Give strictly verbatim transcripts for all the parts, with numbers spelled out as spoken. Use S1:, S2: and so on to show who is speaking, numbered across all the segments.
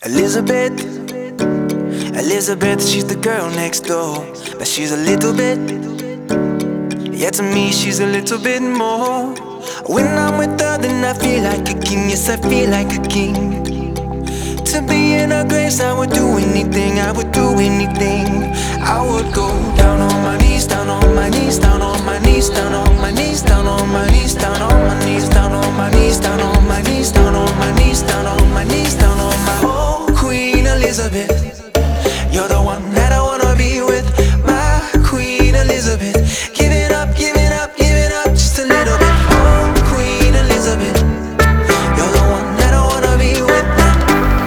S1: Elizabeth, Elizabeth, she's the girl next door, but she's a little bit, yeah, to me she's a little bit more. When I'm with her, then I feel like a king, yes, I feel like a king. To be in her grace, I would do anything, I would do anything. I would go down on my knees, down on my knees, down on my knees, down on my knees, down on my knees, down on my knees, down on my knees, down on my knees, down on my knees, down on my knees, down on my oh, Queen Elizabeth, you're the one that I wanna be with, my Queen Elizabeth. Give it up, give it up, give it up just a little bit. Oh, Queen Elizabeth, you're the one that I wanna be with now.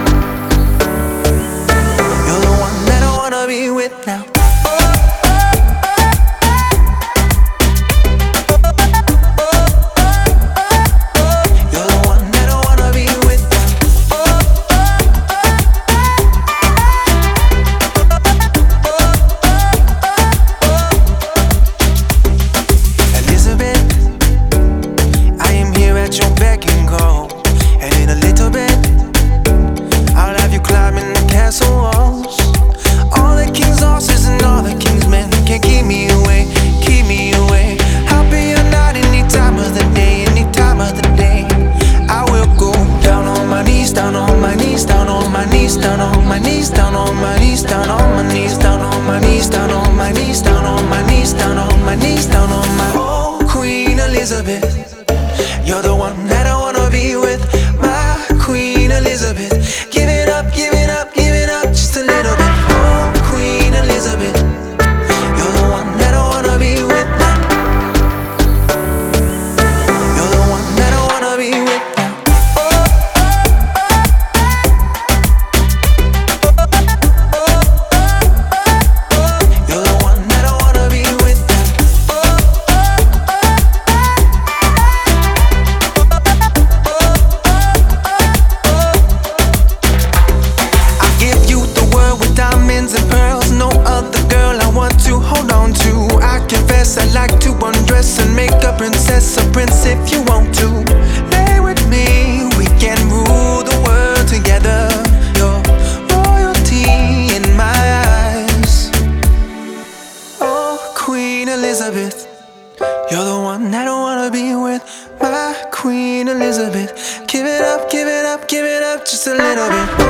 S1: You're the one that I wanna be with now. Down on my knees, down on my knees, down on my knees, down on my knees, down on my knees, down on my knees, down on my knees, down on my knees, down on my knees, down on my oh, Queen Elizabeth, you're the one that I wanna be with, my Queen Elizabeth. Give it up, give it up, give it up just a little bit. Oh, Queen Elizabeth, you're the one that I wanna be with now. You're the one that I wanna be with now. I'd like to undress and make a princess a prince if you want to. Lay with me, we can rule the world together. You're royalty in my eyes. Oh, Queen Elizabeth, you're the one that I wanna be with, my Queen Elizabeth. Give it up, give it up, give it up just a little bit.